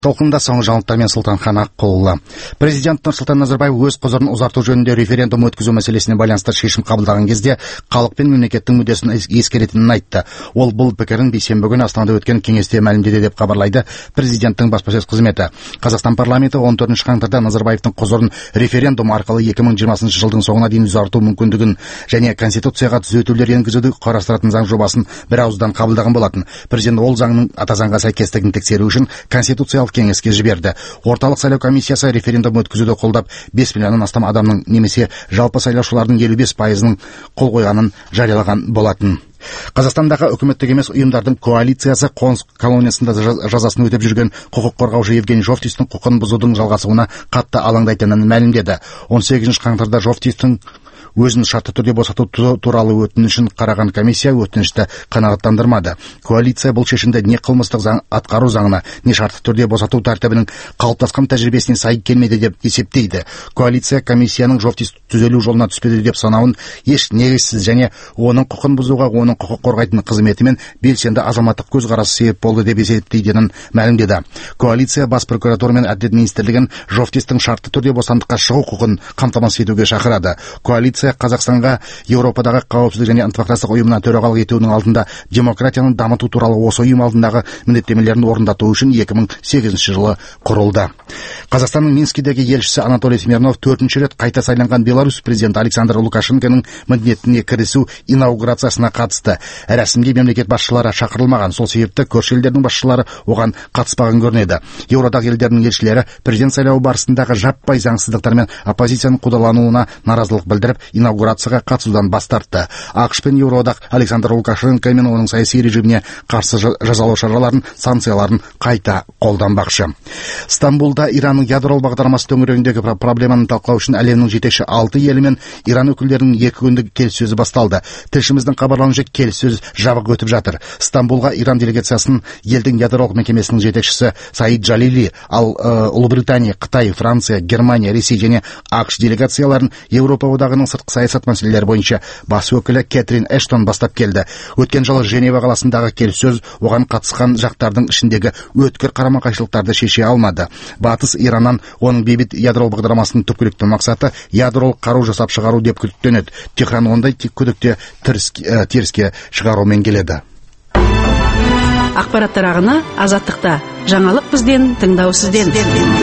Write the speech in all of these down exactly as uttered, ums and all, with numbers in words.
Толқында соңғы жаңалықтармен Сұлтанхан Аққұлы. Президент Нұрсұлтан Назарбаев өз құзырын ұзарту жөнінде референдум өткізу мәселесіне байланысты шешім қабылдаған кезде халық пен мемлекеттің мүддесін ескеретінін айтты. Ол бұл пікірін бейсенбі күні Астанада өткен кеңесте мәлімдеді деп хабарлайды президенттің баспасөз қызметі. Қазақстан парламенті он төртінші қаңтарда Назарбаевтың құзырын референдум арқылы екі мың жиырмасыншы жылдың соңына дейін ұзарту мүмкіндігін және конституцияға түзетулер енгізуді қарастыратын заң жобасын бір ауыздан қабылдаған болатын. Президент ол заңның ата заңға сәйкестігін тексеру үшін конституциялық кеңеске жіберді. Орталық сайлау комиссиясы референдум өткізуді қолдап бес миллионнан астам адамның немесе жалпы сайлаушылардың елу бес пайызының қол қойғанын жариялаған болатын. Қазақстандағы үкіметтік емес ұйымдардың коалициясы қоныс колониясында жазасын өтеп жүрген құқық қорғаушы Евгений Жовтистің құқын бұзудың жалғасуына қатты алаңдайтынын мәлімдеді. он сегізінші қаңтарда Жовтистің өзін шартты түрде босату туралы өтінішін қараған комиссия өтінішті қанағаттандырмады. Коалиция бұл шешімді не қылмыстық заң атқару заңына, не шартты түрде босату тәртібінің қалыптасқан тәжірибесіне сай келмеді деп есептейді. Коалиция комиссияның Жовтис түзелу жолына түспеді деп санауын еш негізсіз және оның құқын бұзуға оның құқық қорғайтын қызметі мен белсенді азаматтық көзқарасы себеп болды деп есептейденін мәлімдеді. Коалиция бас прокуратура мен әділет министрлігін Жовтистің шартты түрде бостандыққа шығу құқын қамтамасыз етуге шақырады. Коалиция Қазақстанға Еуропадағы қауіпсіздік және ынтымақтастық ұйымына төрағалық етуінің алдында демократияны дамыту туралы осы ұйым алдындағы міндеттемелерін орындату үшін екі мың сегізінші жылы құрылды. Қазақстанның Минскідегі елшісі Анатолий Смирнов төртінші рет қайта сайланған Беларусь президенті Александр Лукашенконың міндетіне кірісу инаугурациясына қатысты. Рәсімге мемлекет басшылары шақырылмаған, сол себепті көрші елдердің басшылары оған қатыспаған көрінеді. Еуродағы елдердің елшілері президент сайлауы барысындағы жаппай заңсыздықтар мен оппозицияның қудалануына наразылық білдіріп, инаугурацияға қатысудан бас тартты. ақш пен Еуроодақ Александр Лукашенко мен оның саяси режиміне қарсы жазалау шараларын, санкцияларын қайта қолданбақшы. Стамбулда Иранның ядролық бағдарламасы төңірегіндегі проблеманы талқылау үшін әлемнің жетекші алты елі мен Иран өкілдерінің екі күндік келіссөзі басталды. Тілшіміздің хабарлауынша келіссөз жабық өтіп жатыр. Стамбулға Иран делегациясын елдің ядролық мекемесінің жетекшісі Саид Джалили, ал Ұлыбритания, Қытай, Франция, Германия, Ресей және ақш делегацияларын Еуропа одағының сыртқы саясат мәселелері бойынша бас өкілі Кэтрин Эштон бастап келді. Өткен жылы Женева қаласындағы келіссөз оған қатысқан жақтардың ішіндегі өткір қарама-қайшылықтарды шеше алмады. Батыс Ираннан оның бейбіт ядролық бағдарламасының түпкілікті мақсаты ядролық қару жасап шығару деп күдіктенеді. Техран ондай күдікте теріске шығарумен келеді. Ақпараттар ағыны Азаттықта. Жаңалық бізден, тыңдау сізден.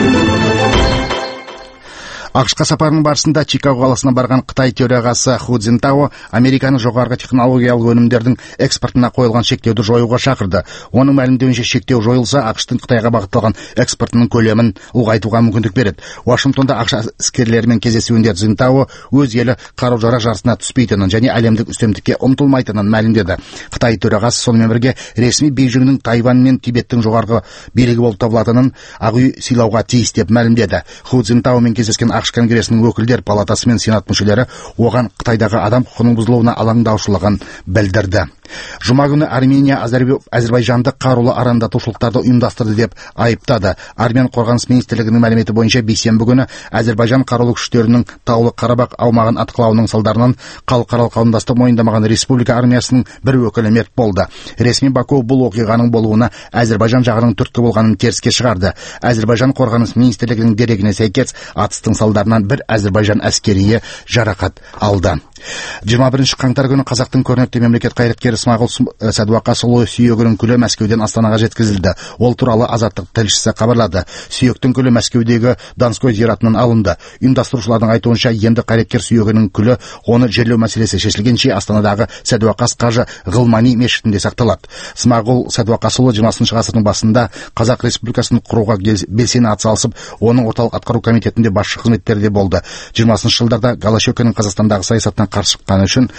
ақш-қа сапарының барысында Чикаго қаласына барған Қытай төрағасы Ху Цзинтао Американың жоғарғы технологиялық өнімдердің экспортына қойылған шектеуді жоюға шақырды. Оның мәлімдеуінше шектеу жойылса, ақштың Қытайға бағытталған экспортының көлемін ұлғайтуға мүмкіндік береді. Вашингтонда ақш іскерлерімен кездесуінде Цзинтао өз елі қару-жарақ жарысына түспейтінін және әлемдік үстемдікке ұмтылмайтынын мәлімдеді. Қытай төрағасы сонымен бірге ресми Бейжіңнің Тайвань мен Тибеттің жоғарғы билігі болып табылатынын Ақ үй сыйлауға тиіс деп мәлімдеді. Ху Цзинтаомен кездескен ақш конгресінің өкілдер палатасы мен сенат мүшелері оған Қытайдағы адам құқығының бұзылуына алаңдаушылығын білдірді. Жұма күні Армения Әзербайжанды қарулы арандатушылықтарды ұйымдастырды деп айыптады. Армян қорғаныс министрлігінің мәліметі бойынша бейсенбі күні Әзербайжан қарулы күштерінің Таулы Қарабақ аумағын атқылауының салдарынан халықаралық қауымдастық мойындамаған республика армиясының бір өкілі мерт болды. Ресми Баку бұл оқиғаның болуына Әзербайжан жағының түрткі болғанын теріске шығарды. Әзербайжан қорғаныс министрлігінің дерегіне сәйкес атыстың салдарынан бір Әзербайжан әскерие жарақат алды. жиырма бірінші қаңтар күні қазақтың көрнекті мемлекет қайраткері Смағұл Сәдуақасұлы сүйегінің күлі Мәскеуден Астанаға жеткізілді. Ол туралы Азаттық тілшісі хабарлады. Сүйектің күлі Мәскеудегі Донской зиратынан алынды. Ұйымдастырушылардың айтуынша енді қайраткер сүйегінің күлі оны жерлеу мәселесі шешілгенше Астанадағы Сәдуақас қажы Ғылмани мешітінде сақталады. Смағұл Сәдуақасұлы жиырмасыншы ғасырдың басында Қазақ Республикасын құруға белсене атсалысып, оның орталық атқару комитетінде басшы қызметтерде болды. жиырмасыншы жылдарда Голощекиннің Қазақстандағы саясатына қарсы шыққаны үшін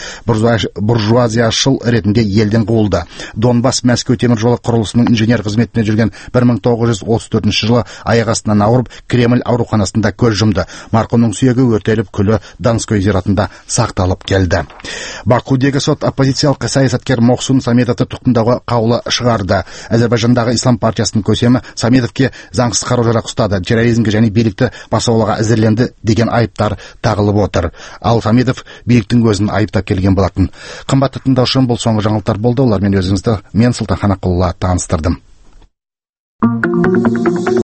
буржуазияшыл ретінде елден қуылды. Донбасс Мәскеу темір жолы құрылысының инженер қызметіне жүрген бір мың тоғыз жүз отыз төртінші жылы аяқ астынан ауырып Кремль ауруханасында көз жұмды. Марқұмның сүйегі өртеліп, күлі Донской зиратында сақталып келді. Бакудегі сот оппозициялық саясаткер Мохсун Самедовты тұтқындауға қаулы шығарды. Әзербайжандағы Ислам партиясының көсемі Самедовке заңсыз қару-жарақ ұстады, терроризмге және билікті басуға әзірленді деген айыптар тағылып отыр. Ал Самедов биліктің өзін айыптап келген болатын. Қымбатты тыңдаушым, бұл соңғы жаңалықтар болды. Олармен өзіңізді мен Сұлтанхан Аққұлы таныстырдым.